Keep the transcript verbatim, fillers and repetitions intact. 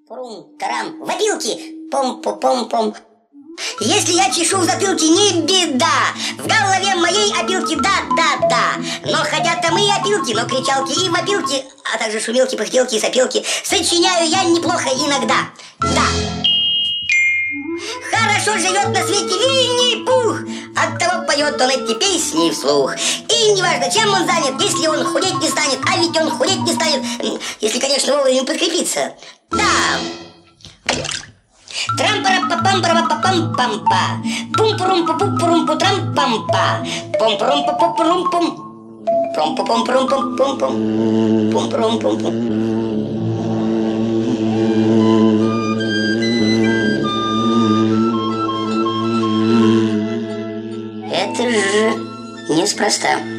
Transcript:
Пум-пурум-тарам, в опилке, пом-пом-пом-пом. Если я чешу в затылке, не беда. В голове моей опилки, да-да-да. Но хотя там и опилки, но кричалки и вопилки, а также шумелки, пыхтелки и сопелки сочиняю я неплохо иногда. Да. Хорошо живет на свете Винни-Пух, оттого поет он эти песни вслух. И неважно, чем он занят, если он худеть не станет, а ведь он худеть не станет, если, конечно, вовремя подкрепиться. Да. Трам-пара-па-пам-пара-па-пам-пам-па. Пум-пурум-пу-пу-пурум-пу-трам-пам-па. Пум-пурум-пу-пу-пурум-пум. Пум-пу-пум-пурум-пум-пум. Пум-пурум-пум-пум. Это же неспроста.